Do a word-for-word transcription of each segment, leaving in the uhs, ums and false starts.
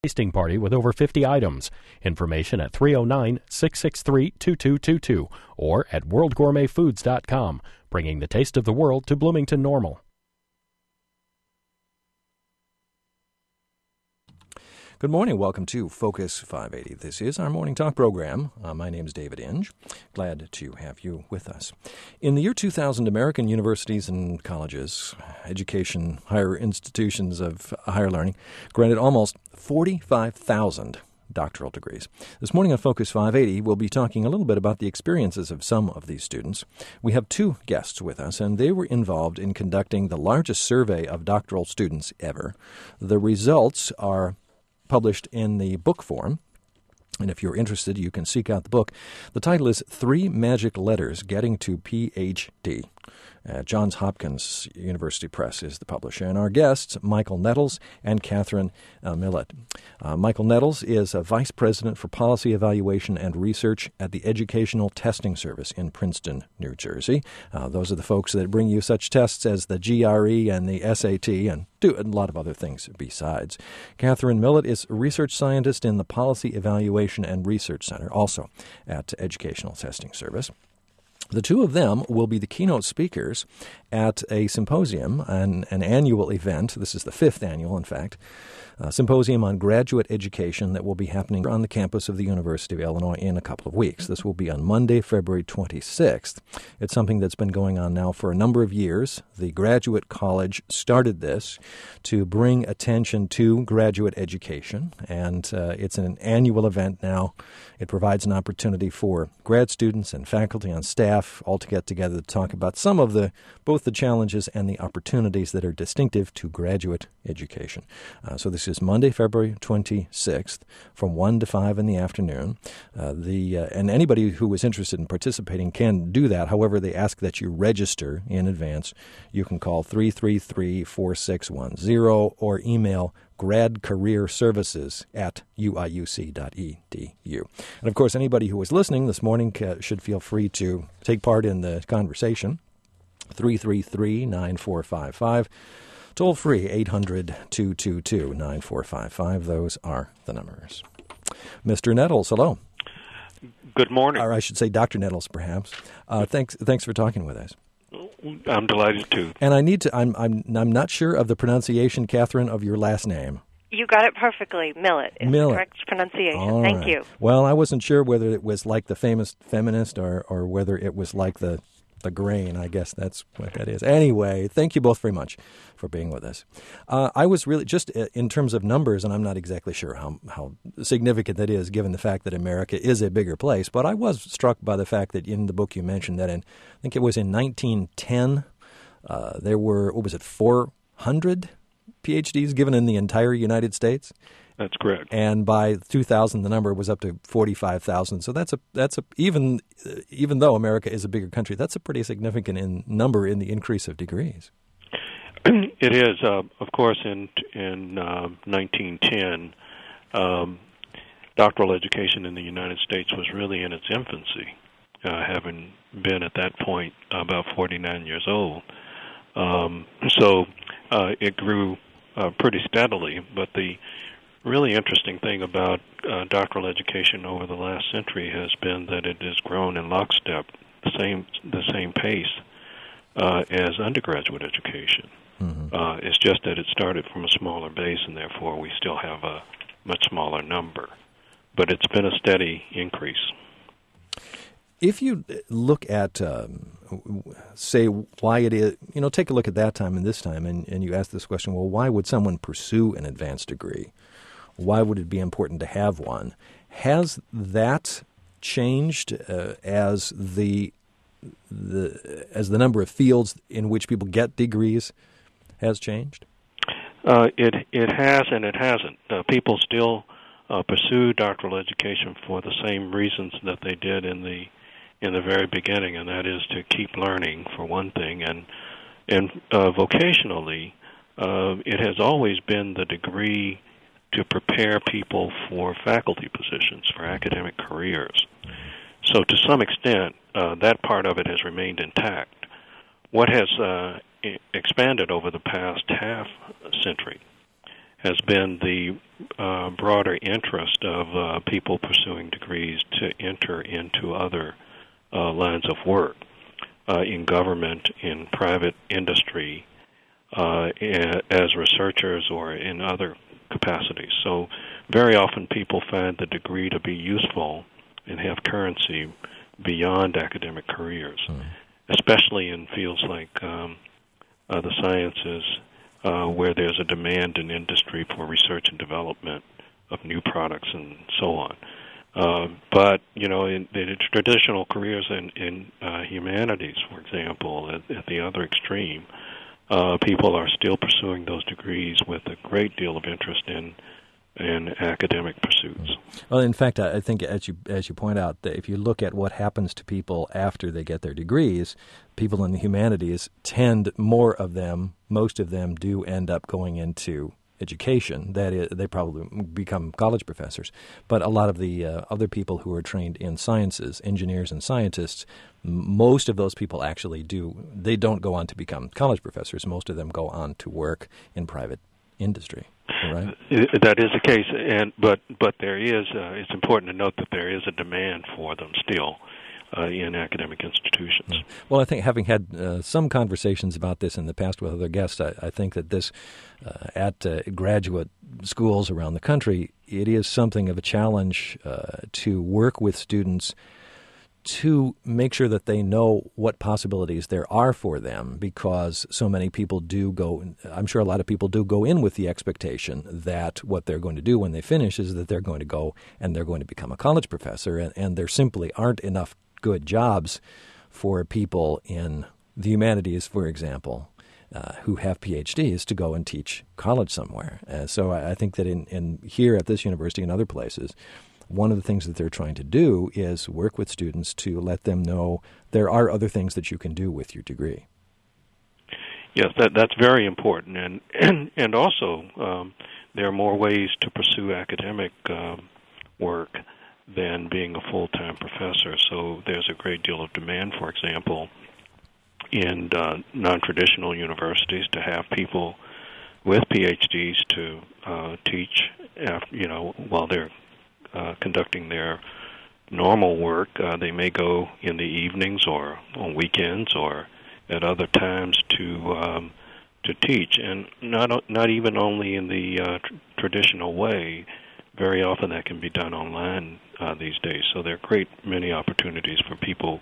tasting party with over fifty items. Information at three oh nine, six six three, two two two two or at world gourmet foods dot com, bringing the taste of the world to Bloomington Normal. Good morning. Welcome to Focus five eighty. This is our morning talk program. Uh, my name is David Inge. Glad to have you with us. In the year two thousand, American universities and colleges, education, higher institutions of higher learning, granted almost forty-five thousand doctoral degrees. This morning on Focus five eighty, we'll be talking a little bit about the experiences of some of these students. We have two guests with us, and they were involved in conducting the largest survey of doctoral students ever. The results are published in the book form, and if you're interested, you can seek out the book. The title is Three Magic Letters Getting to P H D. Uh, Johns Hopkins University Press is the publisher. And our guests, Michael Nettles and Catherine uh, Millett. Uh, Michael Nettles is a Vice President for Policy Evaluation and Research at the Educational Testing Service in Princeton, New Jersey. Uh, those are the folks that bring you such tests as the G R E and the S A T and do a lot of other things besides. Catherine Millett is a research scientist in the Policy Evaluation and Research Center, also at Educational Testing Service. The two of them will be the keynote speakers at a symposium, an, an annual event. This is the fifth annual, in fact, a symposium on graduate education that will be happening on the campus of the University of Illinois in a couple of weeks. This will be on Monday, February twenty-sixth. It's something that's been going on now for a number of years. The Graduate College started this to bring attention to graduate education, and uh, it's an annual event now. It provides an opportunity for grad students and faculty and staff all to get together to talk about some of the both the challenges and the opportunities that are distinctive to graduate education. Uh, so this is Monday, February twenty-sixth, from one to five in the afternoon. Uh, the uh, and anybody who is interested in participating can do that. However, they ask that you register in advance. You can call three three three, four six one zero or email gradcareerservices at u i u c dot e d u. And, of course, anybody who is listening this morning uh, should feel free to take part in the conversation. three three three, nine four five five. Toll free, eight hundred, two two two, nine four five five. Those are the numbers. Mister Nettles, hello. Good morning. Or I should say Doctor Nettles, perhaps. Uh, thanks thanks for talking with us. I'm delighted to. And I need to, I'm, I'm, I'm not sure of the pronunciation, Catherine, of your last name. You got it perfectly. Millett is Millett. the correct pronunciation. All Thank right. you. Well, I wasn't sure whether it was like the famous feminist or, or whether it was like the, the grain. I guess that's what that is. Anyway, thank you both very much for being with us. Uh, I was really, just in terms of numbers, and I'm not exactly sure how, how significant that is given the fact that America is a bigger place, but I was struck by the fact that in the book you mentioned that in, I think it was in nineteen ten, uh, there were, what was it, four hundred P H Ds given in the entire United States? That's correct. And by two thousand, the number was up to forty-five thousand. So that's a that's a even even though America is a bigger country, that's a pretty significant in number in the increase of degrees. It is, uh, of course, in in uh, nineteen ten, um, doctoral education in the United States was really in its infancy, uh, having been at that point about forty-nine years old. Um, so uh, it grew uh, pretty steadily, but the really interesting thing about uh, doctoral education over the last century has been that it has grown in lockstep, the same the same pace uh, as undergraduate education. Mm-hmm. Uh, it's just that it started from a smaller base, and therefore we still have a much smaller number. But it's been a steady increase. If you look at, um, say, why it is, you know, take a look at that time and this time, and, and you ask this question, well, why would someone pursue an advanced degree? Why would it be important to have one? Has that changed uh, as the the as the number of fields in which people get degrees has changed? Uh, it it has and it hasn't. Uh, people still uh, pursue doctoral education for the same reasons that they did in the in the very beginning, and that is to keep learning, for one thing, and and uh, vocationally, uh, it has always been the degree to prepare people for faculty positions, for academic careers. So to some extent, uh, that part of it has remained intact. What has uh, I- expanded over the past half century has been the uh, broader interest of uh, people pursuing degrees to enter into other uh, lines of work uh, in government, in private industry, uh, as researchers or in other capacities. So very often people find the degree to be useful and have currency beyond academic careers, mm. especially in fields like um, uh, the sciences, uh, where there's a demand in industry for research and development of new products and so on. Uh, but, you know, in the traditional careers in, in uh, humanities, for example, at, at the other extreme, uh, people are still pursuing those degrees with a great deal of interest in in academic pursuits. Well, in fact, I think as you as you point out, that if you look at what happens to people after they get their degrees, people in the humanities tend, more of them, most of them do end up going into education. That is, they probably become college professors. But a lot of the uh, other people who are trained in sciences, engineers and scientists, most of those people actually do, they don't go on to become college professors. Most of them go on to work in private industry. Right. That is the case, and but but there is. Uh, it's important to note that there is a demand for them still uh, in academic institutions. Well, I think having had uh, some conversations about this in the past with other guests, I, I think that this uh, at uh, graduate schools around the country, it is something of a challenge uh, to work with students to make sure that they know what possibilities there are for them, because so many people do go, I'm sure a lot of people do go in with the expectation that what they're going to do when they finish is that they're going to go and they're going to become a college professor, and, and there simply aren't enough good jobs for people in the humanities, for example, uh, who have P H Ds to go and teach college somewhere. Uh, so I, I think that in, in here at this university and other places, one of the things that they're trying to do is work with students to let them know there are other things that you can do with your degree. Yes, that that's very important, and and, and also um, there are more ways to pursue academic um, work than being a full-time professor. So there's a great deal of demand, for example, in uh, non-traditional universities to have people with P H Ds to uh, teach, after, you know, while they're Uh, conducting their normal work. Uh, they may go in the evenings or on weekends or at other times to um, to teach, and not not even only in the uh, tr- traditional way. Very often that can be done online uh, these days. So there are great many opportunities for people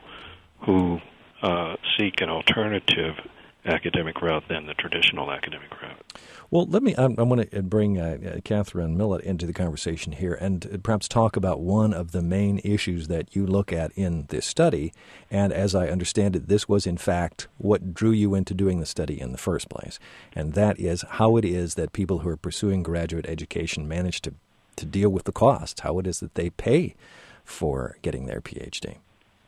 who uh, seek an alternative academic route than the traditional academic route. Well, let me, I, I want to bring uh, Catherine Millett into the conversation here and perhaps talk about one of the main issues that you look at in this study. And as I understand it, this was in fact what drew you into doing the study in the first place. And that is how it is that people who are pursuing graduate education manage to, to deal with the costs, how it is that they pay for getting their P H D.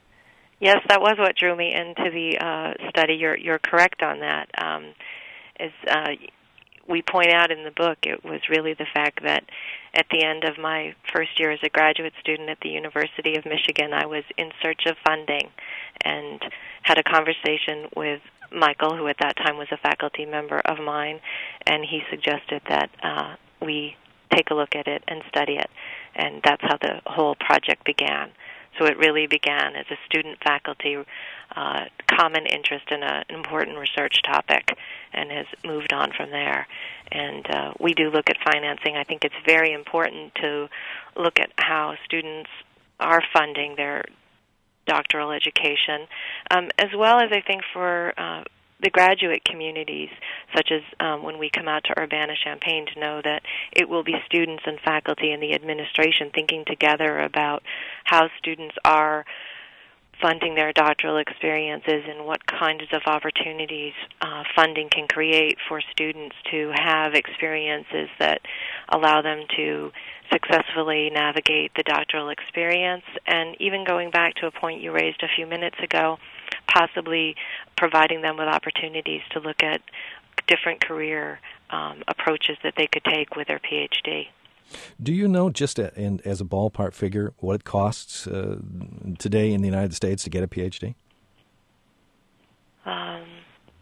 Yes, that was what drew me into the uh, study. You're you're correct on that. Um, as uh, we point out in the book, it was really the fact that at the end of my first year as a graduate student at the University of Michigan, I was in search of funding and had a conversation with Michael, who at that time was a faculty member of mine, and he suggested that uh, we take a look at it and study it, and that's how the whole project began. So it really began as a student-faculty uh, common interest in a, an important research topic and has moved on from there. And uh, we do look at financing. I think it's very important to look at how students are funding their doctoral education, um, as well as I think for uh, the graduate communities, such as um, when we come out to Urbana-Champaign, to know that it will be students and faculty and the administration thinking together about how students are funding their doctoral experiences and what kinds of opportunities uh, funding can create for students to have experiences that allow them to successfully navigate the doctoral experience. And even going back to a point you raised a few minutes ago, possibly providing them with opportunities to look at different career um, approaches that they could take with their P H D. Do you know, just a, in, as a ballpark figure, what it costs uh, today in the United States to get a P H D? Um,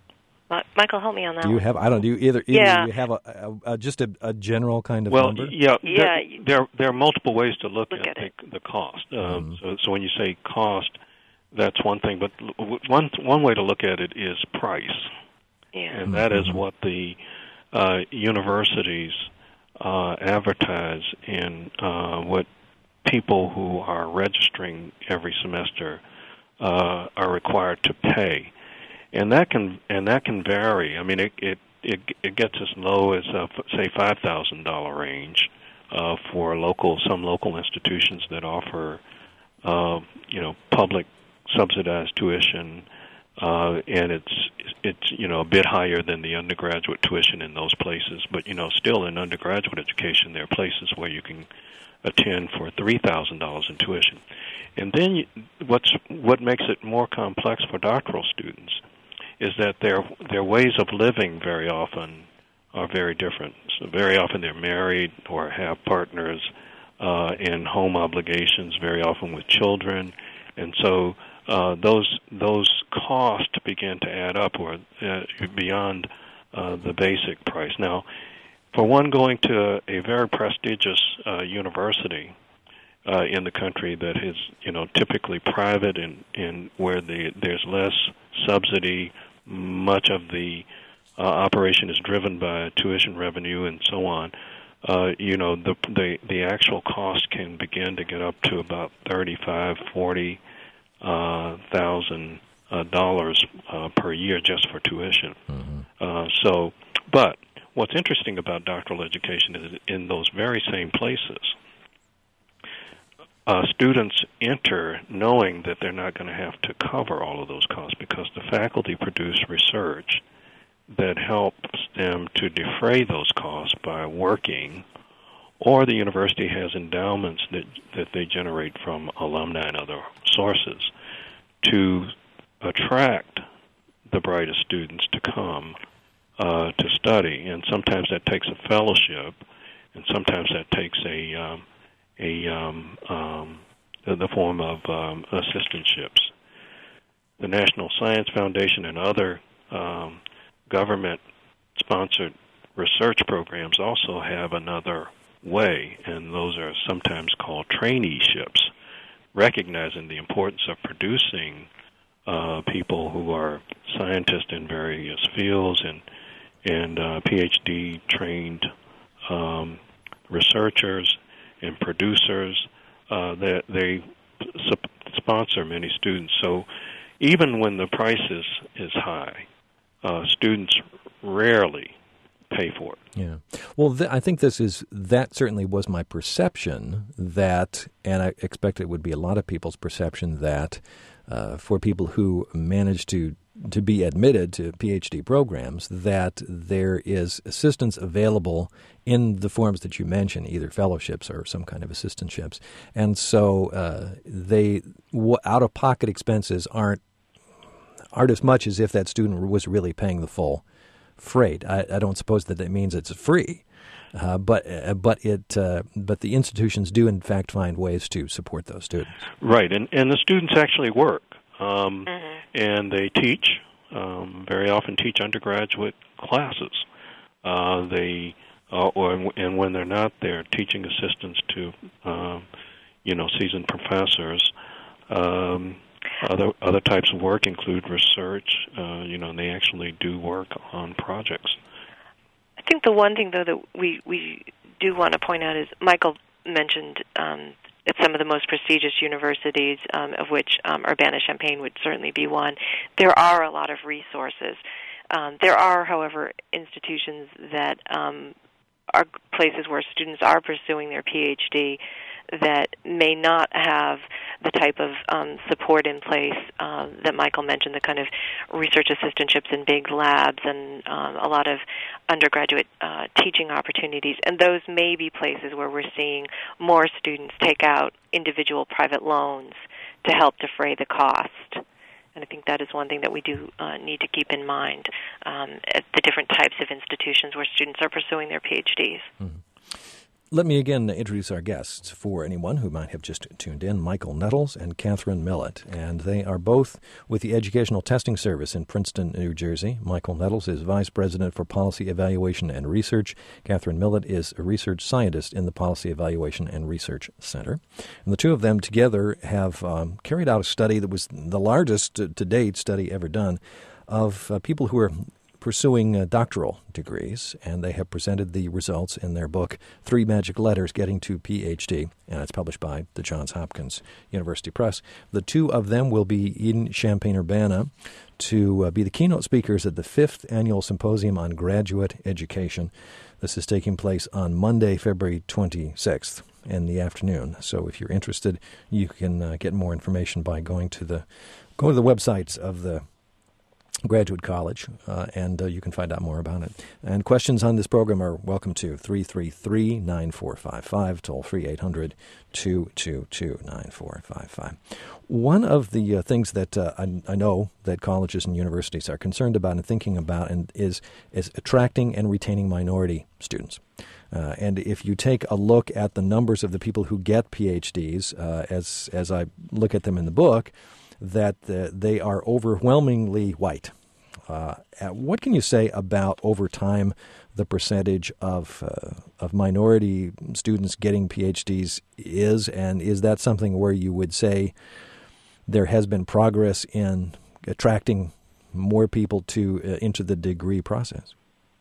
Uh, Michael, help me on that. Do you one. have? I don't. Do you either? either Yeah. You have a, a, a just a, a general kind of well, number. yeah, Yeah. There, there there are multiple ways to look, Look at, at the, the cost. Um, Mm-hmm. So, so when you say cost, that's one thing. But l- one one way to look at it is price, Yeah. and that is Mhm. what the uh, universities uh, advertise in uh, what people who are registering every semester uh, are required to pay, and that can and that can vary. I mean, it it it, it gets as low as uh, say five thousand dollar range uh, for local some local institutions that offer uh, you know public subsidized tuition, uh, and it's it's you know a bit higher than the undergraduate tuition in those places. But you know, still in undergraduate education, there are places where you can attend for three thousand dollars in tuition. And then you, what's what makes it more complex for doctoral students is that their their ways of living very often are very different. So very often they're married or have partners uh, and home obligations, very often with children, and so uh, those those costs begin to add up or uh, beyond uh, the basic price. Now, for one going to a very prestigious uh, university uh, in the country that is, you know, typically private and, and where the, there's less subsidy, much of the uh, operation is driven by tuition revenue and so on, uh, you know, the, the the actual cost can begin to get up to about thirty-five, forty uh, thousand uh, dollars uh, per year just for tuition. Mm-hmm. Uh, so, but what's interesting about doctoral education is in those very same places, uh, students enter knowing that they're not going to have to cover all of those costs because the faculty produce research that helps them to defray those costs by working, or the university has endowments that, that they generate from alumni and other sources to attract the brightest students to come Uh, to study, and sometimes that takes a fellowship, and sometimes that takes a um, a um, um, the, the form of um, assistantships. The National Science Foundation and other um, government-sponsored research programs also have another way, and those are sometimes called traineeships, recognizing the importance of producing uh, people who are scientists in various fields and and uh, PhD trained um, researchers and producers uh, that they sp- sponsor many students. So even when the price is, is high, uh, students rarely pay for it. Yeah. Well, th- I think this is, that certainly was my perception that, and I expect it would be a lot of people's perception that uh, for people who manage to to be admitted to PhD programs, that there is assistance available in the forms that you mentioned, either fellowships or some kind of assistantships. And so uh, they w- out-of-pocket expenses aren't aren't as much as if that student was really paying the full freight. I, I don't suppose that that means it's free, uh, but uh, but it uh, but the institutions do in fact find ways to support those students. Right, and and the students actually work. Um, Mm-hmm. And they teach, um, very often teach undergraduate classes. Uh, they, uh, or and when they're not, they're teaching assistants to, um, you know, seasoned professors. Um, other other types of work include research. Uh, you know, and they actually do work on projects. I think the one thing, though, that we, we do want to point out is Michael mentioned um, at some of the most prestigious universities, um, of which um, Urbana-Champaign would certainly be one, there are a lot of resources. Um, there are, however, institutions that um, are places where students are pursuing their PhD that may not have the type of um, support in place um, that Michael mentioned, the kind of research assistantships in big labs and um, a lot of undergraduate uh, teaching opportunities. And those may be places where we're seeing more students take out individual private loans to help defray the cost. And I think that is one thing that we do uh, need to keep in mind um, at the different types of institutions where students are pursuing their PhDs. Mm-hmm. Let me again introduce our guests for anyone who might have just tuned in, Michael Nettles and Catherine Millett. And they are both with the Educational Testing Service in Princeton, New Jersey. Michael Nettles is Vice President for Policy Evaluation and Research. Catherine Millett is a research scientist in the Policy Evaluation and Research Center. And the two of them together have um, carried out a study that was the largest to, to date study ever done of uh, people who are pursuing uh, doctoral degrees, and they have presented the results in their book, Three Magic Letters Getting to P H D, and it's published by the Johns Hopkins University Press. The two of them will be in Champaign-Urbana to uh, be the keynote speakers at the fifth Annual Symposium on Graduate Education. This is taking place on Monday, February twenty-sixth in the afternoon. So if you're interested, you can uh, get more information by going to the go to the websites of the Graduate College, uh, and uh, you can find out more about it. And questions on this program are welcome to three three three, nine four five five, toll-free eight hundred, two two two, nine four five five. One of the uh, things that uh, I, I know that colleges and universities are concerned about and thinking about and is, is attracting and retaining minority students. Uh, and if you take a look at the numbers of the people who get P H Ds, uh, as as I look at them in the book, that uh, they are overwhelmingly white. Uh, what can you say about, over time, the percentage of uh, of minority students getting P H Ds is, and is that something where you would say there has been progress in attracting more people to uh, into the degree process?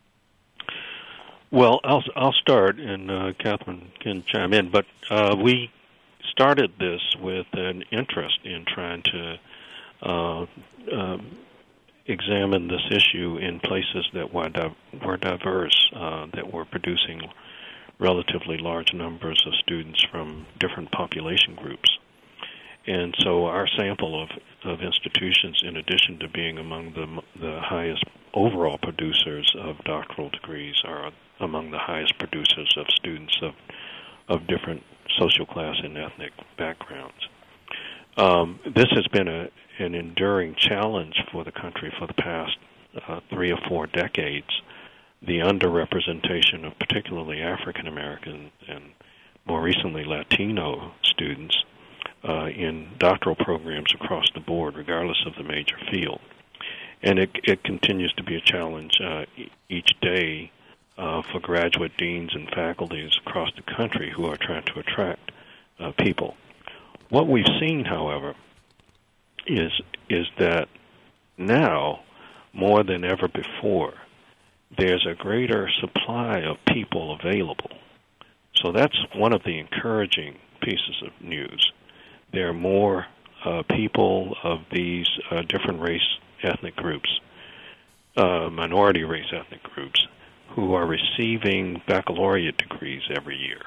Well, I'll I'll start, and uh, Catherine can chime in, but uh, we started this with an interest in trying to uh, uh, examine this issue in places that were, di- were diverse, uh, that were producing relatively large numbers of students from different population groups. And so our sample of, of institutions, in addition to being among the, the highest overall producers of doctoral degrees, are among the highest producers of students of, of different social class and ethnic backgrounds. Um, this has been a, an enduring challenge for the country for the past uh, three or four decades, the underrepresentation of particularly African American and more recently Latino students uh, in doctoral programs across the board, regardless of the major field. And it, it continues to be a challenge uh, e- each day uh, for graduate deans and faculties across the country who are trying to attract uh, people. What we've seen, however, is is that now, more than ever before, there's a greater supply of people available. So that's one of the encouraging pieces of news. There are more uh, people of these uh, different race ethnic groups, uh, minority race ethnic groups, who are receiving baccalaureate degrees every year.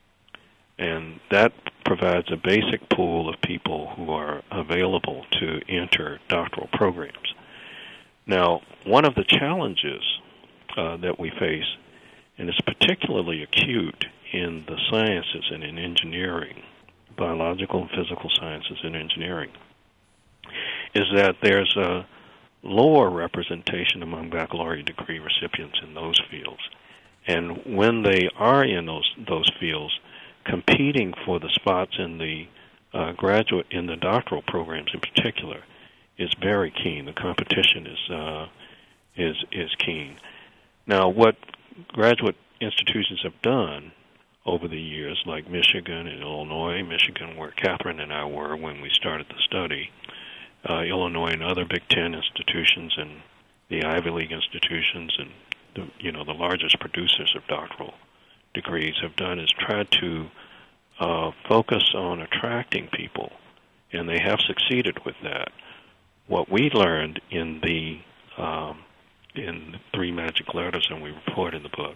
And that provides a basic pool of people who are available to enter doctoral programs. Now, one of the challenges uh, that we face, and it's particularly acute in the sciences and in engineering, biological and physical sciences and engineering, is that there's a lower representation among baccalaureate degree recipients in those fields. And when they are in those those fields, competing for the spots in the uh, graduate, in the doctoral programs in particular, is very keen. The competition is uh, is is keen. Now, what graduate institutions have done over the years, like Michigan and Illinois, Michigan where Catherine and I were when we started the study, uh, Illinois and other Big Ten institutions and the Ivy League institutions and the, you know the largest producers of doctoral degrees have done is tried to uh, focus on attracting people, and they have succeeded with that. What we learned in the um, in the Three Magic Letters, and we report in the book,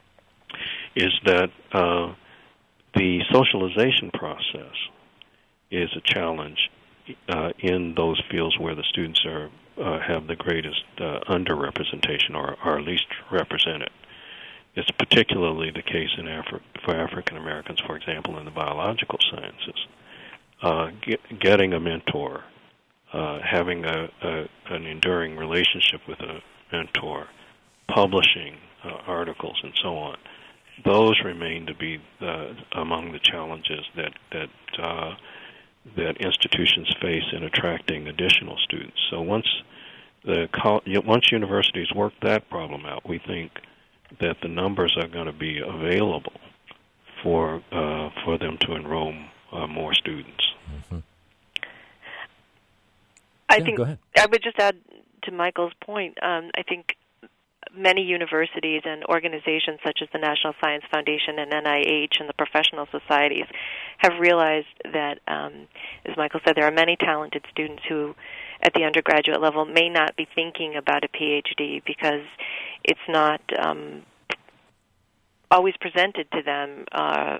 is that uh, the socialization process is a challenge uh, in those fields where the students are uh, have the greatest uh, underrepresentation or are least represented. It's particularly the case in Afri- for African Americans, for example, in the biological sciences. Uh, get, getting a mentor, uh, having a, a, an enduring relationship with a mentor, publishing uh, articles, and so on, those remain to be uh, among the challenges that that uh, that institutions face in attracting additional students. So once the once universities work that problem out, we think that the numbers are going to be available for uh, for them to enroll uh, more students. Mm-hmm. I yeah, think go ahead. I would just add to Michael's point. Um, I think many universities and organizations such as the National Science Foundation and N I H and the professional societies have realized that, um, as Michael said, there are many talented students who, at the undergraduate level, may not be thinking about a P H D because it's not um, always presented to them uh,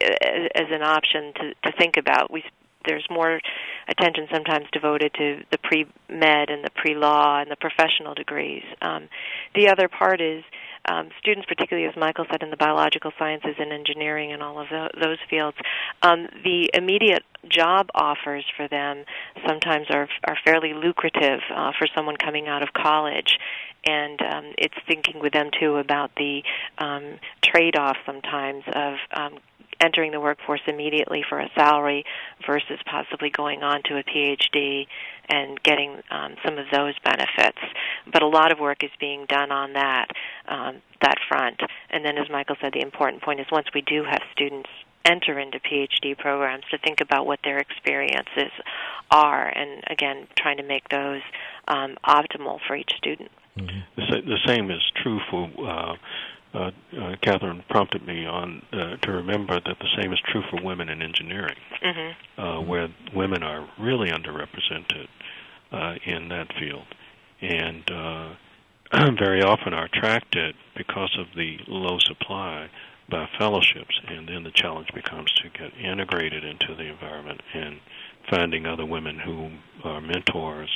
as an option to, to think about. We There's more attention sometimes devoted to the pre-med and the pre-law and the professional degrees. Um, the other part is um, students, particularly as Michael said, in the biological sciences and engineering and all of the, those fields, um, the immediate job offers for them sometimes are are fairly lucrative uh, for someone coming out of college. And um, it's thinking with them, too, about the um, trade-off sometimes of um, entering the workforce immediately for a salary versus possibly going on to a P H D and getting um, some of those benefits. But a lot of work is being done on that, um, that front. And then, as Michael said, the important point is once we do have students enter into P H D programs, to think about what their experiences are and, again, trying to make those um, optimal for each student. Mm-hmm. The, the same is true for uh, Uh, uh, Catherine prompted me on uh, to remember that the same is true for women in engineering, mm-hmm. uh, where women are really underrepresented uh, in that field, and uh, very often are attracted because of the low supply by fellowships, and then the challenge becomes to get integrated into the environment, and finding other women who are mentors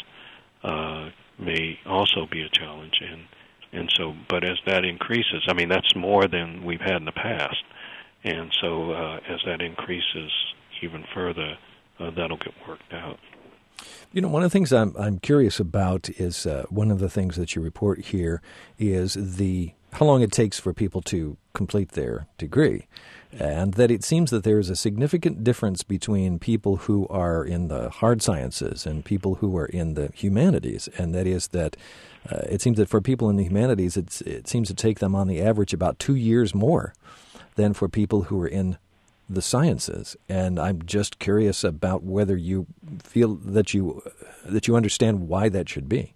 uh, may also be a challenge. And And so, but as that increases, I mean, that's more than we've had in the past. And so uh, as that increases even further, uh, that'll get worked out. You know, one of the things I'm I'm curious about is uh, one of the things that you report here is the how long it takes for people to complete their degree, and that it seems that there is a significant difference between people who are in the hard sciences and people who are in the humanities, and that is that uh, it seems that for people in the humanities, it's, it seems to take them on the average about two years more than for people who are in the sciences. And I'm just curious about whether you feel that you that you understand why that should be.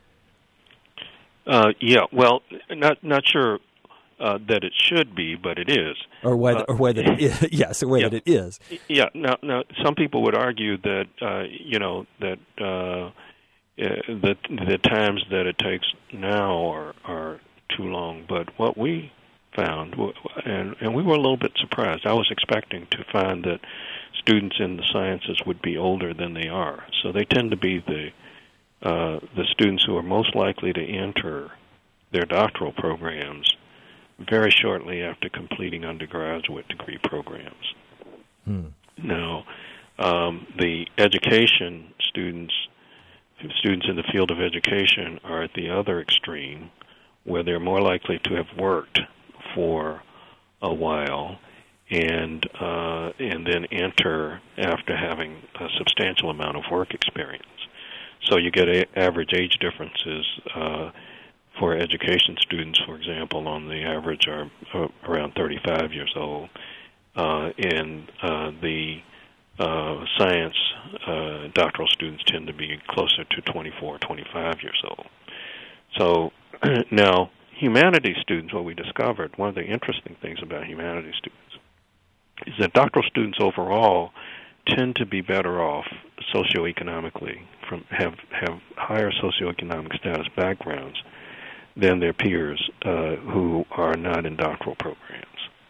Uh, yeah, well, not not sure uh, that it should be, but it is. Or whether, uh, or whether it is. Yes, or whether yeah, it is. Yeah. Now, now, some people would argue that uh, you know that uh, the the times that it takes now are are too long. But what we found, and and we were a little bit surprised. I was expecting to find that students in the sciences would be older than they are. So they tend to be the uh, the students who are most likely to enter their doctoral programs very shortly after completing undergraduate degree programs. Hmm. Now, um, the education students, students in the field of education are at the other extreme, where they're more likely to have worked for a while and uh, and then enter after having a substantial amount of work experience. So you get a, average age differences uh, for education students, for example, on the average are uh, around thirty-five years old. Uh, and uh, the uh, science uh, doctoral students tend to be closer to twenty-four, twenty-five years old. So now, humanities students, what we discovered, one of the interesting things about humanities students is that doctoral students overall tend to be better off socioeconomically, from have have higher socioeconomic status backgrounds than their peers uh, who are not in doctoral programs.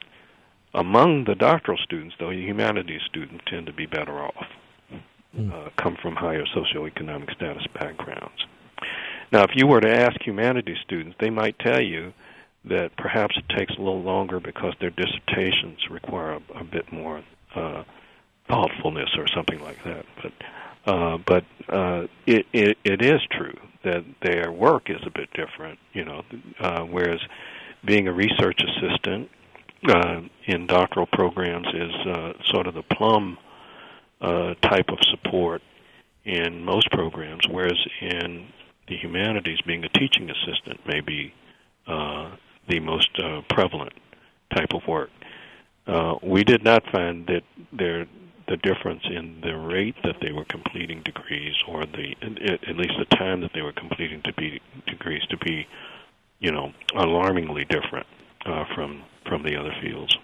Among the doctoral students, though, humanities students tend to be better off, mm. uh, come from higher socioeconomic status backgrounds. Now, if you were to ask humanities students, they might tell you that perhaps it takes a little longer because their dissertations require a, a bit more uh, thoughtfulness or something like that. But uh, but uh, it, it it is true that their work is a bit different. You know, uh, whereas being a research assistant uh, in doctoral programs is uh, sort of the plum uh, type of support in most programs, whereas in the humanities, being a teaching assistant may be uh, the most uh, prevalent type of work. Uh, we did not find that there the difference in the rate that they were completing degrees, or the at least the time that they were completing to be degrees, to be, you know, alarmingly different uh, from from the other fields.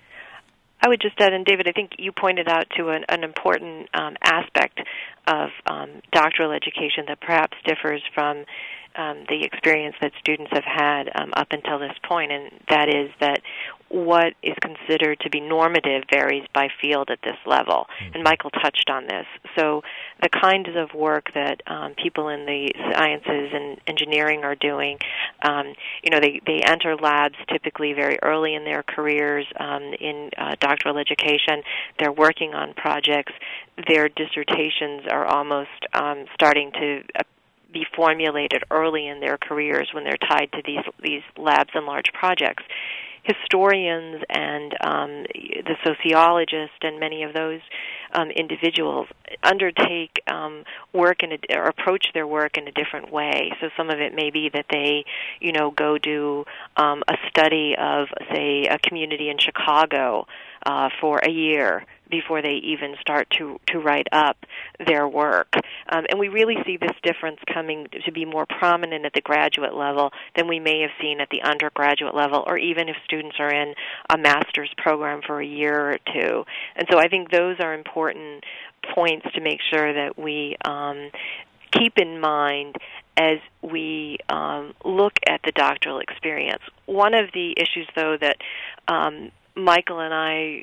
I would just add, and David, I think you pointed out to an, an important um, aspect of um, doctoral education that perhaps differs from um, the experience that students have had um, up until this point, and that is that what is considered to be normative varies by field at this level. Mm-hmm. And Michael touched on this. So the kinds of work that um, people in the sciences and engineering are doing, um, you know, they, they enter labs typically very early in their careers um, in uh, doctoral education. They're working on projects. Their dissertations are almost um, starting to uh, be formulated early in their careers when they're tied to these these labs and large projects. Historians and um, the sociologists and many of those um, individuals undertake um, work in a, or approach their work in a different way. So some of it may be that they, you know, go do um, a study of, say, a community in Chicago uh, for a year before they even start to, to write up their work. Um, and we really see this difference coming to be more prominent at the graduate level than we may have seen at the undergraduate level, or even if students are in a master's program for a year or two. And so I think those are important points to make sure that we um, keep in mind as we um, look at the doctoral experience. One of the issues, though, that um, Michael and I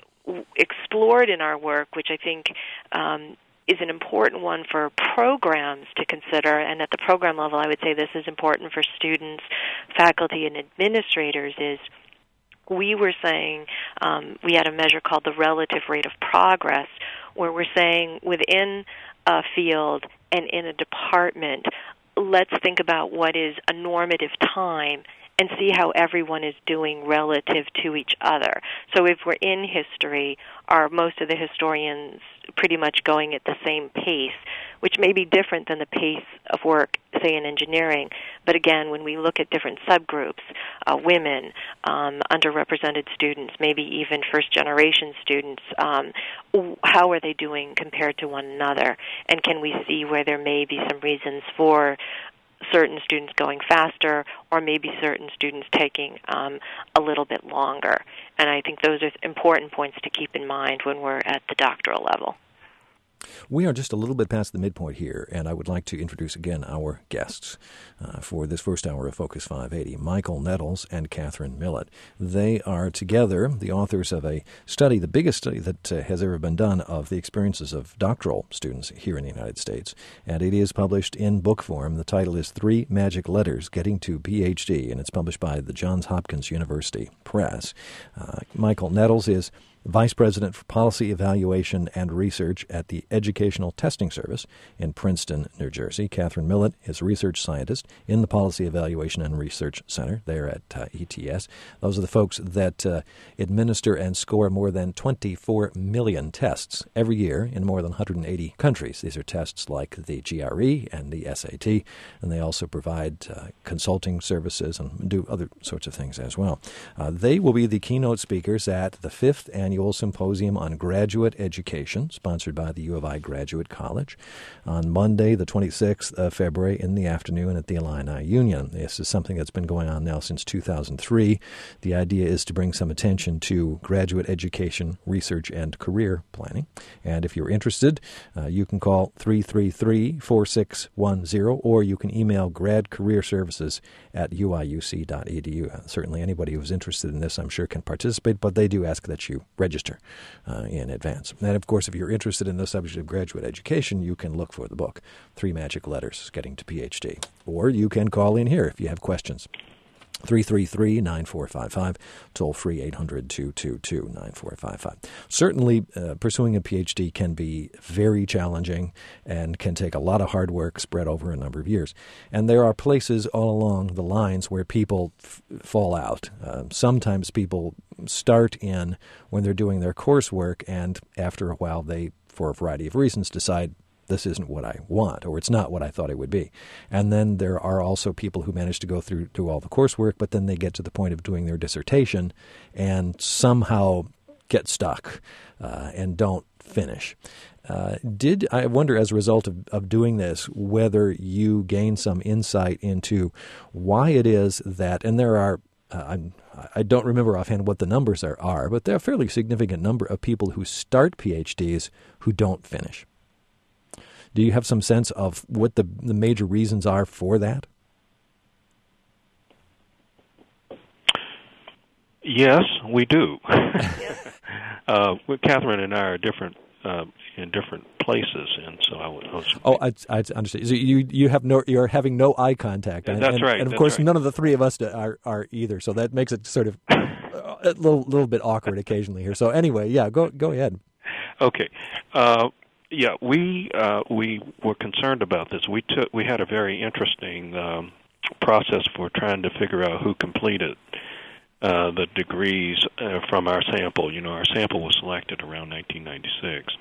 explored in our work, which I think um, is an important one for programs to consider, and at the program level I would say this is important for students, faculty, and administrators, is we were saying, um, we had a measure called the relative rate of progress, where we're saying within a field and in a department, let's think about what is a normative time and see how everyone is doing relative to each other. So if we're in history, are most of the historians pretty much going at the same pace, which may be different than the pace of work, say, in engineering. But again, when we look at different subgroups, uh, women, um, underrepresented students, maybe even first-generation students, um, how are they doing compared to one another? And can we see where there may be some reasons for certain students going faster, or maybe certain students taking um, a little bit longer? And I think those are important points to keep in mind when we're at the doctoral level. We are just a little bit past the midpoint here, and I would like to introduce again our guests uh, for this first hour of Focus five eighty, Michael Nettles and Catherine Millett. They are together the authors of a study, the biggest study that uh, has ever been done, of the experiences of doctoral students here in the United States, and it is published in book form. The title is Three Magic Letters Getting to P H D, and it's published by the Johns Hopkins University Press. Uh, Michael Nettles is Vice President for Policy Evaluation and Research at the Educational Testing Service in Princeton, New Jersey. Catherine Millett is a research scientist in the Policy Evaluation and Research Center there at uh, E T S. Those are the folks that uh, administer and score more than twenty-four million tests every year in more than one hundred eighty countries. These are tests like the G R E and the S A T, and they also provide uh, consulting services and do other sorts of things as well. Uh, they will be the keynote speakers at the fifth Annual Annual Symposium on Graduate Education, sponsored by the U of I Graduate College, on Monday, the twenty-sixth of February in the afternoon at the Illini Union. This is something that's been going on now since two thousand three. The idea is to bring some attention to graduate education, research, and career planning. And if you're interested, uh, you can call three three three, four six one zero, or you can email gradcareerservices at U I U C dot E D U. Uh, certainly anybody who's interested in this, I'm sure, can participate, but they do ask that you register uh, in advance. And, of course, if you're interested in the subject of graduate education, you can look for the book, Three Magic Letters Getting to P H D. Or you can call in here if you have questions. three three three, nine four five five, toll free eight hundred, two two two, nine four five five. Certainly, uh, pursuing a P H D can be very challenging and can take a lot of hard work spread over a number of years. And there are places all along the lines where people f- fall out. Uh, sometimes people start in when they're doing their coursework, and after a while they, for a variety of reasons, decide this isn't what I want, or it's not what I thought it would be. And then there are also people who manage to go through do all the coursework, but then they get to the point of doing their dissertation and somehow get stuck uh, and don't finish. Uh, did I wonder, as a result of, of doing this, whether you gain some insight into why it is that, and there are, uh, I'm, I don't remember offhand what the numbers are, are, but there are a fairly significant number of people who start P H Ds who don't finish. Do you have some sense of what the, the major reasons are for that? Yes, we do. uh, Catherine and I are different uh, in different places, and so I was. Oh, I, I understand. So you you have no you're having no eye contact. That's and, right. And of that's course, right. none of the three of us are are either. So that makes it sort of a little little bit awkward occasionally here. So anyway, yeah, go go ahead. Okay. Uh, Yeah, we uh, we were concerned about this. We took we had a very interesting um, process for trying to figure out who completed uh, the degrees uh, from our sample. You know, our sample was selected around nineteen ninety-six.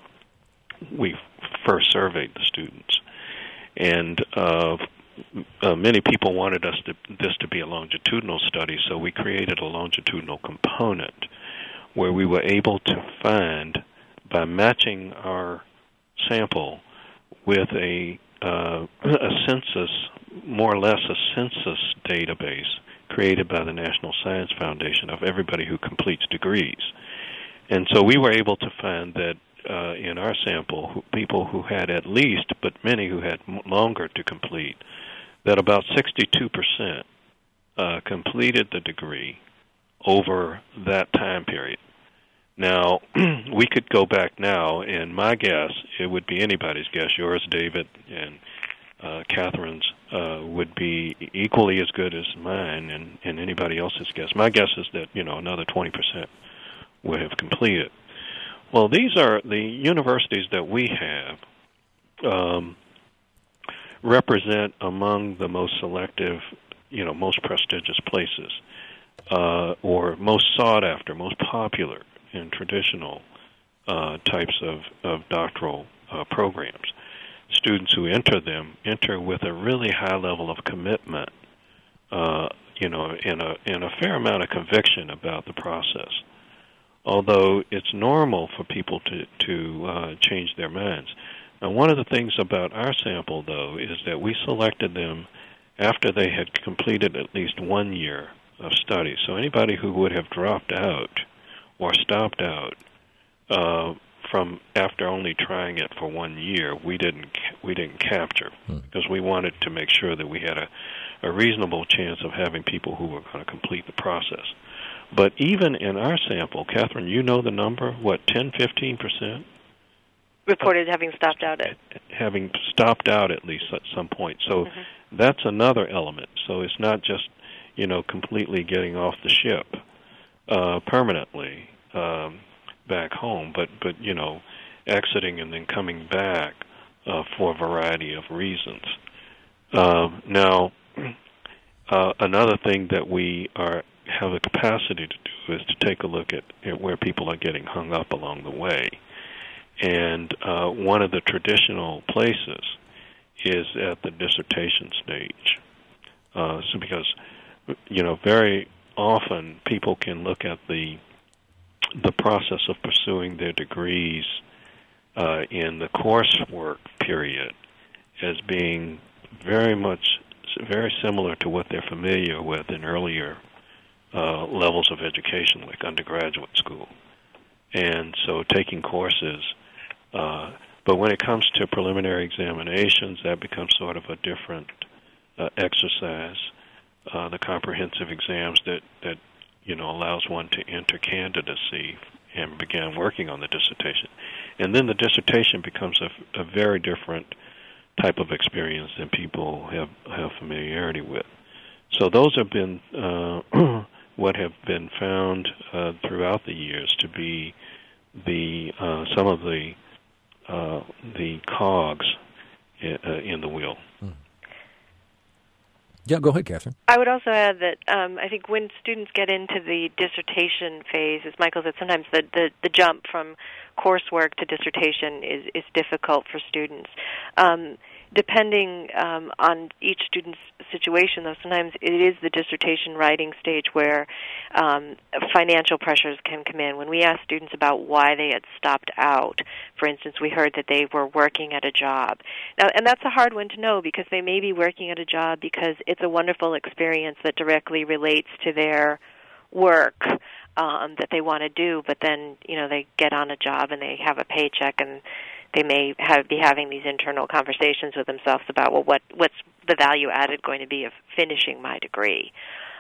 We first surveyed the students, and uh, uh, many people wanted us to this to be a longitudinal study, so we created a longitudinal component where we were able to find, by matching our sample with a uh, a census, more or less a census database created by the National Science Foundation of everybody who completes degrees. And so we were able to find that uh, in our sample, who, people who had at least, but many who had m- longer to complete, that about sixty-two percent uh, completed the degree over that time period. Now, we could go back now, and my guess, it would be anybody's guess, yours, David, and uh, Catherine's uh, would be equally as good as mine and, and anybody else's guess. My guess is that, you know, another twenty percent would have completed. Well, these are the universities that we have um, represent among the most selective, you know, most prestigious places, uh, or most sought after, most popular in traditional uh, types of, of doctoral uh, programs. Students who enter them enter with a really high level of commitment, uh, you know, and a, and a fair amount of conviction about the process. Although it's normal for people to, to uh, change their minds. Now, one of the things about our sample, though, is that we selected them after they had completed at least one year of study. So anybody who would have dropped out or stopped out uh, from after only trying it for one year, we didn't we didn't capture hmm. because we wanted to make sure that we had a, a reasonable chance of having people who were going to complete the process. But even in our sample, Catherine, you know the number, what, ten, fifteen percent? Reported having stopped out at. Having stopped out at least at some point. So mm-hmm. that's another element. So it's not just, you know, completely getting off the ship uh, permanently um, back home, but, but, you know, exiting and then coming back uh, for a variety of reasons. Uh, now, uh, another thing that we are have the capacity to do is to take a look at, at where people are getting hung up along the way. And uh, one of the traditional places is at the dissertation stage. Uh, so because, you know, very often people can look at the the process of pursuing their degrees uh, in the coursework period as being very much, very similar to what they're familiar with in earlier uh, levels of education, like undergraduate school. And so taking courses, uh, but when it comes to preliminary examinations, that becomes sort of a different uh, exercise. Uh, the comprehensive exams that, that you know allows one to enter candidacy and begin working on the dissertation. And then the dissertation becomes a, a very different type of experience than people have, have familiarity with. so those have been uh, what have been found uh, throughout the years to be the uh, some of the uh, the cogs in, uh, in the wheel. Hmm. Yeah, go ahead, Catherine. I would also add that um, I think when students get into the dissertation phase, as Michael said, sometimes the, the, the jump from coursework to dissertation is, is difficult for students. Um, depending um, on each student's situation, though, sometimes it is the dissertation writing stage where um, financial pressures can come in. When we ask students about why they had stopped out, for instance, we heard that they were working at a job. Now, and that's a hard one to know because they may be working at a job because it's a wonderful experience that directly relates to their work um, that they want to do, but then, you know, they get on a job and they have a paycheck and they may have, be having these internal conversations with themselves about, well, what what's the value added going to be of finishing my degree?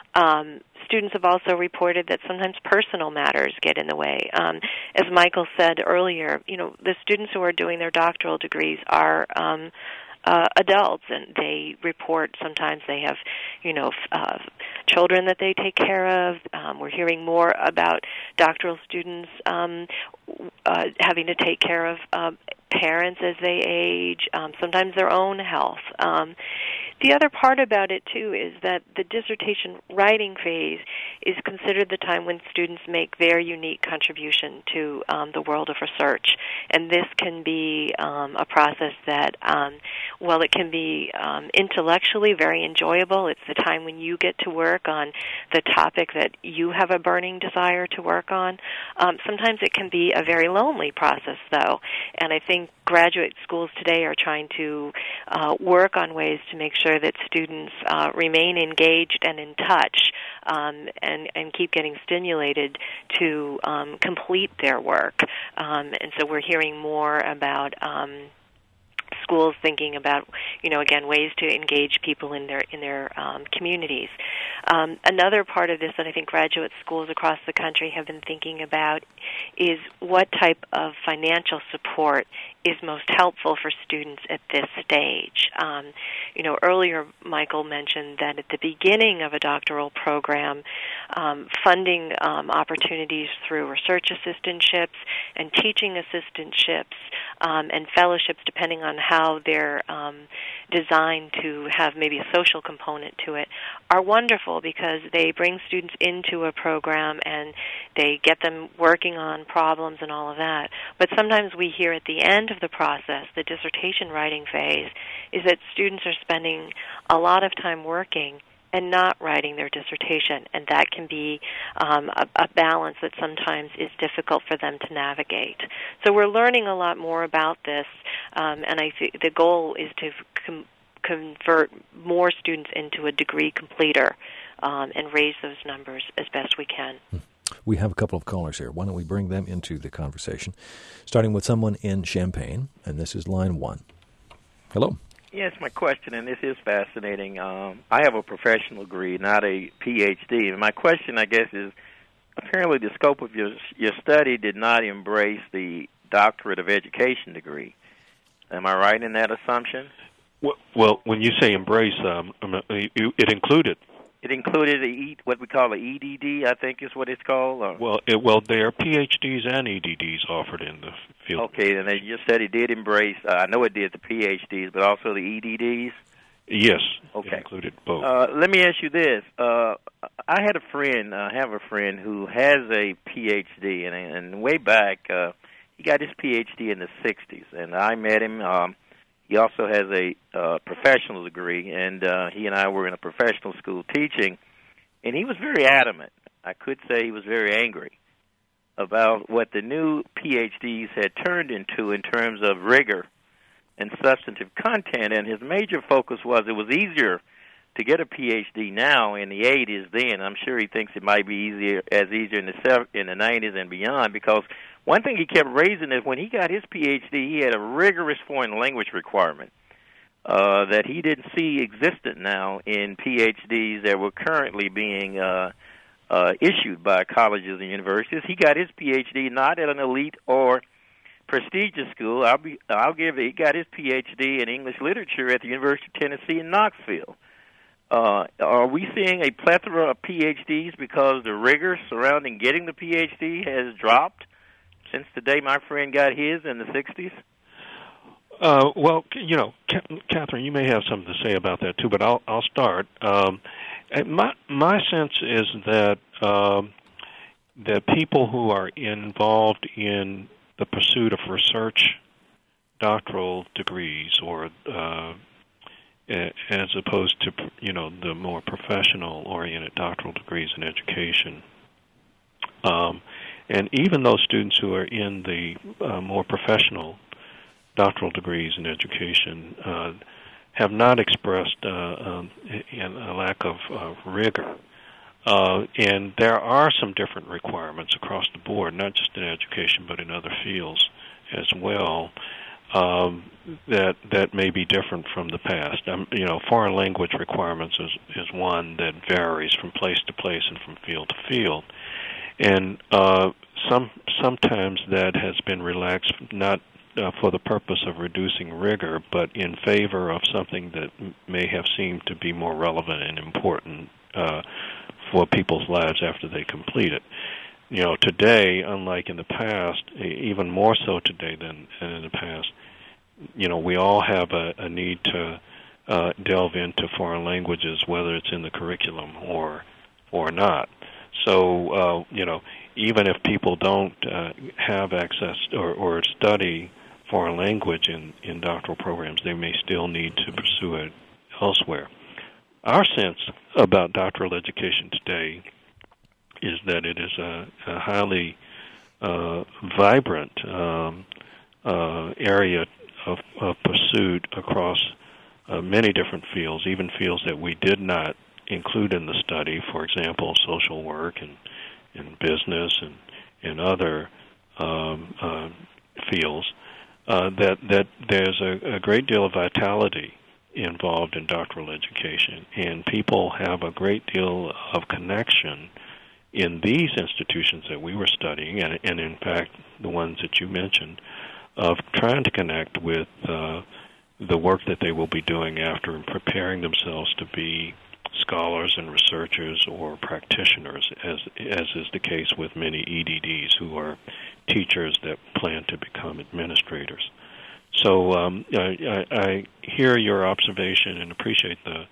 Um, students have also reported that sometimes personal matters get in the way. Um, as Michael said earlier, you know, the students who are doing their doctoral degrees are um, uh, adults, and they report sometimes they have, you know, uh, children that they take care of. Um, we're hearing more about doctoral students um, uh, having to take care of um, parents as they age, um, sometimes their own health. Um, the other part about it, too, is that the dissertation writing phase is considered the time when students make their unique contribution to um, the world of research. And this can be um, a process that, um, while it can be um, intellectually very enjoyable, it's the time when you get to work on the topic that you have a burning desire to work on. Um, sometimes it can be a very lonely process, though. And I think graduate schools today are trying to uh, work on ways to make sure that students uh, remain engaged and in touch um, and, and keep getting stimulated to um, complete their work. Um, and so we're hearing more about um, schools thinking about, you know, again, ways to engage people in their in their um, communities. Um, another part of this that I think graduate schools across the country have been thinking about is what type of financial support is most helpful for students at this stage. Um, you know, earlier Michael mentioned that at the beginning of a doctoral program, um, funding um, opportunities through research assistantships and teaching assistantships um, and fellowships, depending on how they're um, designed to have maybe a social component to it, are wonderful because they bring students into a program and they get them working on problems and all of that. But sometimes we hear at the end of the process, the dissertation writing phase, is that students are spending a lot of time working and not writing their dissertation, and that can be um, a, a balance that sometimes is difficult for them to navigate. So we're learning a lot more about this, um, and I think the goal is to com- convert more students into a degree completer um, and raise those numbers as best we can. We have a couple of callers here. Why don't we bring them into the conversation, starting with someone in Champaign, and this is line one. Hello. Yes, my question, and this is fascinating. Um, I have a professional degree, not a P H D. And my question, I guess, is apparently the scope of your your study did not embrace the doctorate of education degree. Am I right in that assumption? Well, well when you say embrace, um, it included. It included the e, what we call the E D D, I think is what it's called. Or? Well, it, well, there are P H Ds and E D Ds offered in the field. Okay, and you just said it did embrace. Uh, I know it did the P H Ds, but also the E D Ds. Yes, okay. It included both. Uh, let me ask you this: uh, I had a friend, I uh, have a friend who has a P H D, and, and way back uh, he got his P H D in the sixties, and I met him. Um, He also has a uh, professional degree, and uh, he and I were in a professional school teaching, and he was very adamant. I could say he was very angry about what the new P H Ds had turned into in terms of rigor and substantive content, and his major focus was it was easier to get a P H D now in the eighties then. I'm sure he thinks it might be easier as easier in the in the nineties and beyond, because one thing he kept raising is when he got his P H D, he had a rigorous foreign language requirement uh, that he didn't see existent now in P H Ds that were currently being uh, uh, issued by colleges and universities. He got his P H D not at an elite or prestigious school. I'll be, I'll give it. He got his P H D in English literature at the University of Tennessee in Knoxville. Uh, are we seeing a plethora of P H Ds because the rigor surrounding getting the P H D has dropped since the day my friend got his in the sixties? Uh, well, you know, Catherine, you may have something to say about that too, but I'll I'll start. Um, my my sense is that um, that people who are involved in the pursuit of research doctoral degrees, or uh, as opposed to, you know, the more professional-oriented doctoral degrees in education, um, and even those students who are in the uh, more professional doctoral degrees in education uh, have not expressed uh, um, a lack of uh, rigor. Uh, and there are some different requirements across the board, not just in education but in other fields as well, um, that that may be different from the past. Um, you know, foreign language requirements is, is one that varies from place to place and from field to field. And uh, some sometimes that has been relaxed, not uh, for the purpose of reducing rigor, but in favor of something that m- may have seemed to be more relevant and important uh, for people's lives after they complete it. You know, today, unlike in the past, even more so today than, than in the past, you know, we all have a, a need to uh, delve into foreign languages, whether it's in the curriculum or or not. So, uh, you know, even if people don't uh, have access or, or study foreign language in, in doctoral programs, they may still need to pursue it elsewhere. Our sense about doctoral education today is that it is a, a highly uh, vibrant um, uh, area of, of pursuit across uh, many different fields, even fields that we did not include in the study, for example, social work and, and business and, and other um, uh, fields, uh, that, that there's a, a great deal of vitality involved in doctoral education, and people have a great deal of connection in these institutions that we were studying, and, and in fact the ones that you mentioned, of trying to connect with uh, the work that they will be doing after and preparing themselves to be scholars and researchers or practitioners, as as is the case with many E D Ds who are teachers that plan to become administrators. So um, I, I hear your observation and appreciate the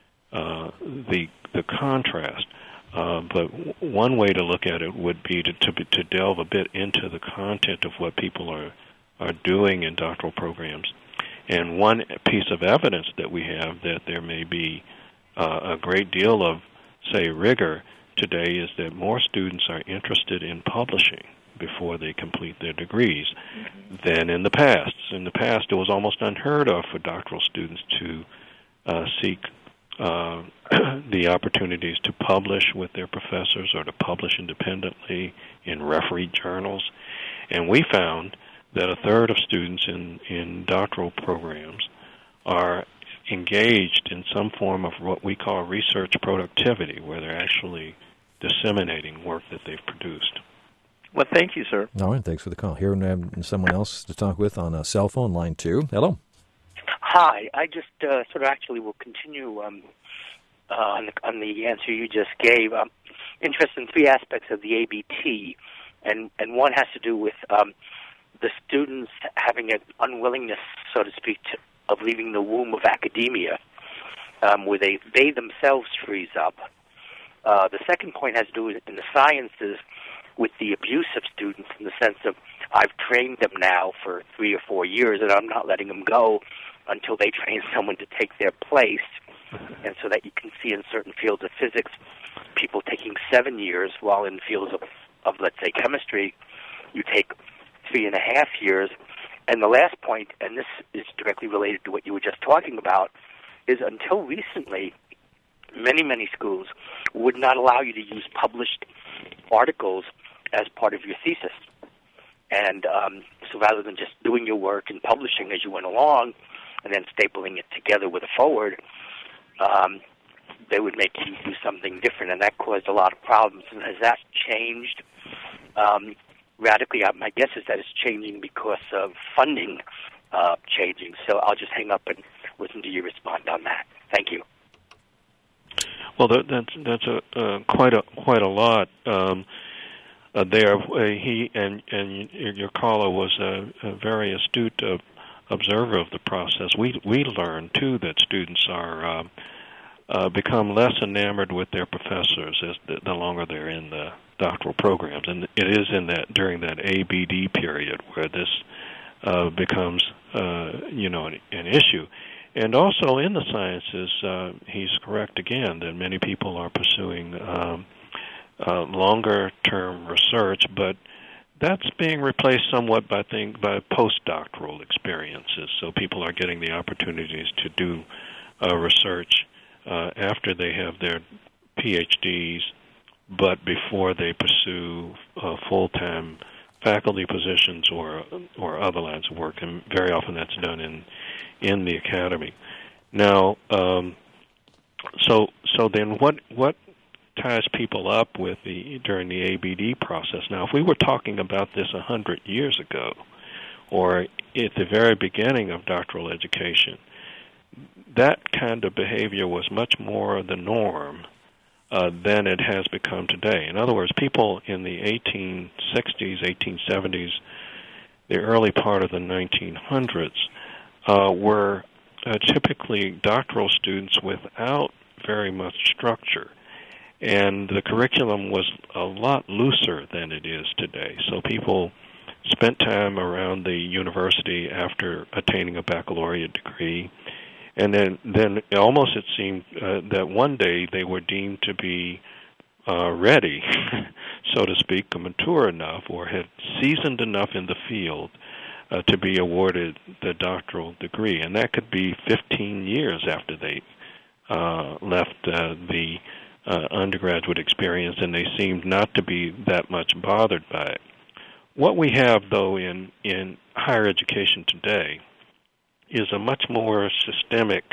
uh, the the contrast. Uh, but w- one way to look at it would be to, to to delve a bit into the content of what people are are doing in doctoral programs. And one piece of evidence that we have that there may be uh, a great deal of, say, rigor today is that more students are interested in publishing before they complete their degrees mm-hmm. than in the past. In the past, it was almost unheard of for doctoral students to uh, seek uh, the opportunities to publish with their professors or to publish independently in refereed journals. And we found that a third of students in, in doctoral programs are engaged in some form of what we call research productivity, where they're actually disseminating work that they've produced. Well, thank you, sir. All right, thanks for the call. Here we have someone else to talk with on a cell phone, line two. Hello. Hi. I just uh, sort of actually will continue um, uh, on, the, on the answer you just gave. I'm interested in three aspects of the A B T, and, and one has to do with um, the students having an unwillingness, so to speak, to, of leaving the womb of academia, um, where they, they themselves freeze up. Uh, the second point has to do with, in the sciences, with the abuse of students, in the sense of I've trained them now for three or four years, and I'm not letting them go until they train someone to take their place. And so that you can see in certain fields of physics, people taking seven years, while in fields of, of let's say, chemistry, you take three and a half years. And the last point, and this is directly related to what you were just talking about, is until recently, many, many schools would not allow you to use published articles as part of your thesis. And um, so rather than just doing your work and publishing as you went along and then stapling it together with a forward, um, they would make you do something different, and that caused a lot of problems. And has that changed um, radically? My guess is that it's changing because of funding uh, changing. So I'll just hang up and listen to you respond on that. Thank you. Well, that, that's that's a uh, quite a quite a lot um, uh, there. Uh, he and and your caller was a, a very astute uh, observer of the process. We we learned too that students are uh, uh, become less enamored with their professors as the, the longer they're in the doctoral programs, and it is in that during that A B D period where this uh, becomes uh, you know an, an issue. And also in the sciences, uh, he's correct again that many people are pursuing um, uh, longer-term research, but that's being replaced somewhat by thing, by postdoctoral experiences. So people are getting the opportunities to do uh, research uh, after they have their P H Ds, but before they pursue uh, full-time faculty positions or or other lines of work, and very often that's done in in the academy. Now, um, so so then what what ties people up with the during the A B D process? Now, if we were talking about this a hundred years ago, or at the very beginning of doctoral education, that kind of behavior was much more the norm Uh, than it has become today. In other words, people in the eighteen sixties, eighteen seventies, the early part of the nineteen hundreds, uh, were uh, typically doctoral students without very much structure. And the curriculum was a lot looser than it is today. So people spent time around the university after attaining a baccalaureate degree. And then, then almost it seemed uh, that one day they were deemed to be uh, ready, so to speak, or mature enough, or had seasoned enough in the field uh, to be awarded the doctoral degree. And that could be fifteen years after they uh, left uh, the uh, undergraduate experience, and they seemed not to be that much bothered by it. What we have, though, in, in higher education today is a much more systemic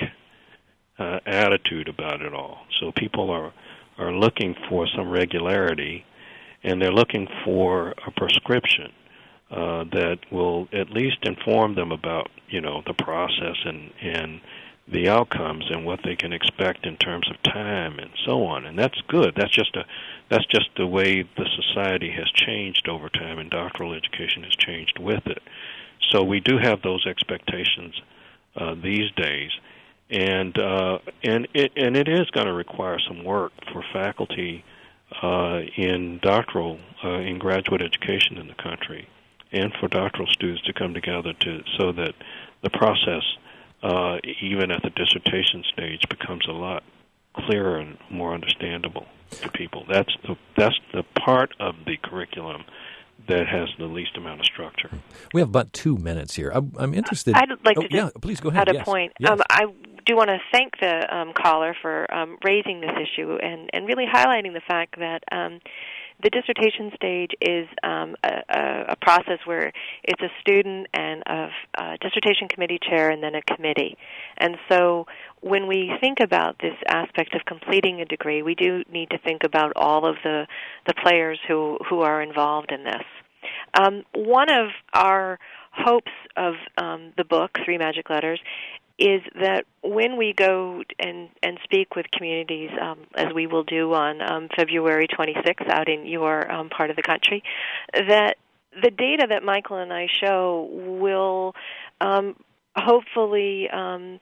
uh, attitude about it all. So people are are looking for some regularity, and they're looking for a prescription uh, that will at least inform them about, you know, the process and, and the outcomes and what they can expect in terms of time and so on. And that's good. That's just a that's just the way the society has changed over time, and doctoral education has changed with it. So we do have those expectations uh, these days, and uh, and it and it is going to require some work for faculty uh, in doctoral uh, in graduate education in the country, and for doctoral students to come together to so that the process, uh, even at the dissertation stage, becomes a lot clearer and more understandable to people. That's the that's the part of the curriculum that has the least amount of structure. We have about two minutes here. I'm, I'm interested. I'd like oh, to yeah, please go ahead. add a yes. point. Yes. Um, I do want to thank the um, caller for um, raising this issue and, and really highlighting the fact that um, the dissertation stage is um, a, a process where it's a student and a, a dissertation committee chair and then a committee. And so when we think about this aspect of completing a degree, we do need to think about all of the, the players who, who are involved in this. Um, one of our hopes of um, the book, Three Magic Letters, is that when we go and, and speak with communities, um, as we will do on um, February twenty-sixth out in your um, part of the country, that the data that Michael and I show will um, hopefully um,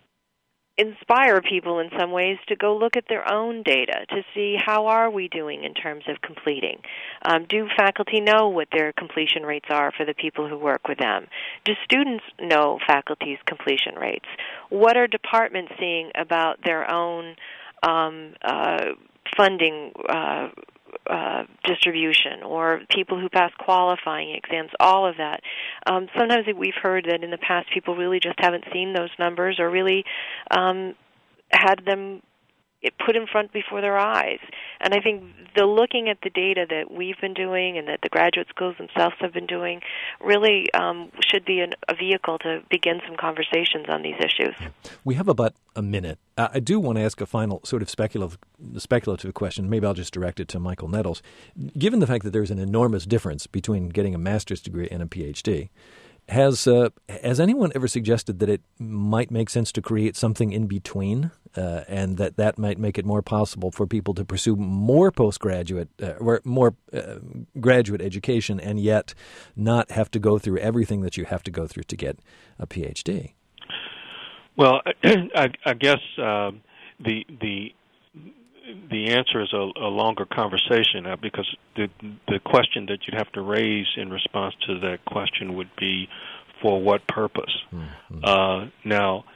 inspire people in some ways to go look at their own data to see how are we doing in terms of completing. Um, do faculty know what their completion rates are for the people who work with them? Do students know faculty's completion rates? What are departments seeing about their own um, uh, funding uh Uh, distribution, or people who pass qualifying exams, all of that. Um, sometimes we've heard that in the past people really just haven't seen those numbers or really um, had them put in front before their eyes. And I think the looking at the data that we've been doing and that the graduate schools themselves have been doing really um, should be an, a vehicle to begin some conversations on these issues. We have about a minute. Uh, I do want to ask a final sort of speculative, speculative question. Maybe I'll just direct it to Michael Nettles. Given the fact that there's an enormous difference between getting a master's degree and a P H D, Has uh, has anyone ever suggested that it might make sense to create something in between, uh, and that that might make it more possible for people to pursue more postgraduate uh, or more uh, graduate education, and yet not have to go through everything that you have to go through to get a P H D? Well, I, I guess uh, the the the answer is a, a longer conversation, uh, because the the question that you'd have to raise in response to that question would be, for what purpose? Mm-hmm. Uh, now,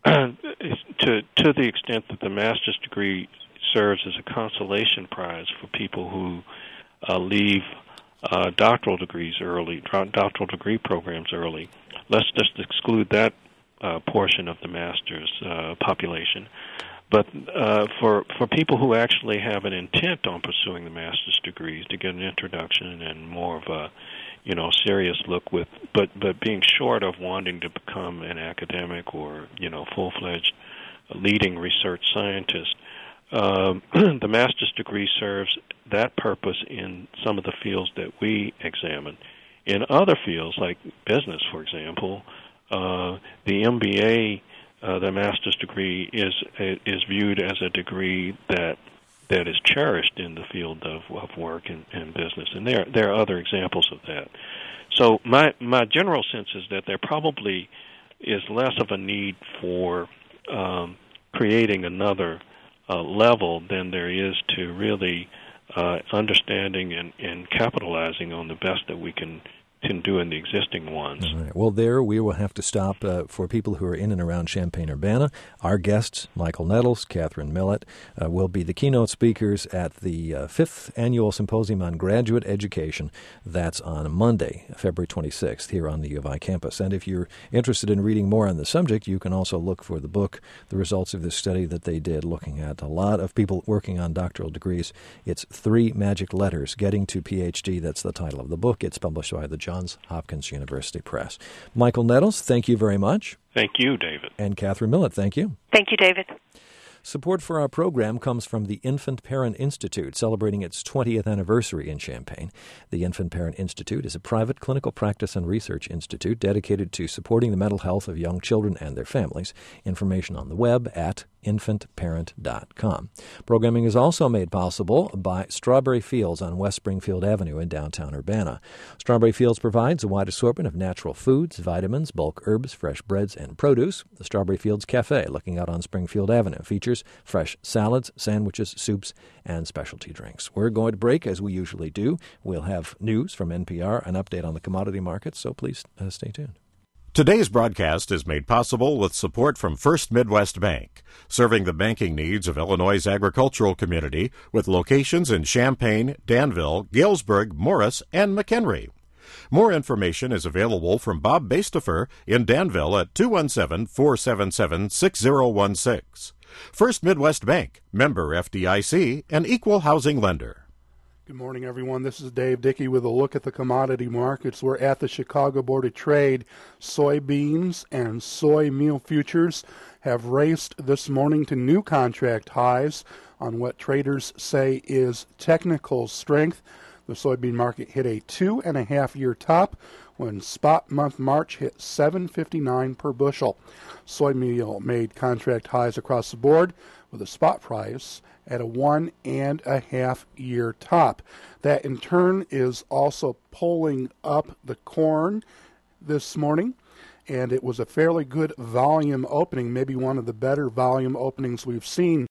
to to the extent that the master's degree serves as a consolation prize for people who uh, leave uh, doctoral degrees early, doctoral degree programs early, let's just exclude that uh, portion of the master's uh, population. But uh, for for people who actually have an intent on pursuing the master's degrees, to get an introduction and more of a, you know, serious look with, but but being short of wanting to become an academic or, you know, full-fledged leading research scientist, um, the master's degree serves that purpose in some of the fields that we examine. In other fields, like business, for example, uh, the M B A. Uh, the master's degree is is viewed as a degree that that is cherished in the field of, of work and, and business, and there there are other examples of that. So my my general sense is that there probably is less of a need for um, creating another uh, level than there is to really uh, understanding and, and capitalizing on the best that we can. can do in the existing ones. All right. Well, there we will have to stop uh, for people who are in and around Champaign-Urbana. Our guests, Michael Nettles, Catherine Millett, uh, will be the keynote speakers at the uh, fifth Annual Symposium on Graduate Education. That's on Monday, February twenty-sixth, here on the U of I campus. And if you're interested in reading more on the subject, you can also look for the book, the results of this study that they did, looking at a lot of people working on doctoral degrees. It's Three Magic Letters, Getting to P H D. That's the title of the book. It's published by the Johns Hopkins University Press. Michael Nettles, thank you very much. Thank you, David. And Catherine Millett, thank you. Thank you, David. Support for our program comes from the Infant Parent Institute, celebrating its twentieth anniversary in Champaign. The Infant Parent Institute is a private clinical practice and research institute dedicated to supporting the mental health of young children and their families. Information on the web at infant parent dot com. Programming is also made possible by Strawberry Fields on West Springfield Avenue in downtown Urbana. Strawberry Fields provides a wide assortment of natural foods, vitamins, bulk herbs, fresh breads, and produce. The Strawberry Fields Cafe, looking out on Springfield Avenue, features fresh salads, sandwiches, soups, and specialty drinks. We're going to break, as we usually do. We'll have news from N P R, an update on the commodity markets, so please uh, stay tuned. Today's broadcast is made possible with support from First Midwest Bank, serving the banking needs of Illinois' agricultural community with locations in Champaign, Danville, Galesburg, Morris, and McHenry. More information is available from Bob Bastefer in Danville at two one seven, four seven seven, six zero one six. First Midwest Bank, member F D I C, and equal housing lender. Good morning, everyone. This is Dave Dickey with a look at the commodity markets. We're at the Chicago Board of Trade. Soybeans and soy meal futures have raced this morning to new contract highs on what traders say is technical strength. The soybean market hit a two and a half year top when spot month March hit seven fifty-nine per bushel. Soy meal made contract highs across the board with a spot price at a one and a half year top. That in turn is also pulling up the corn this morning, and it was a fairly good volume opening, maybe one of the better volume openings we've seen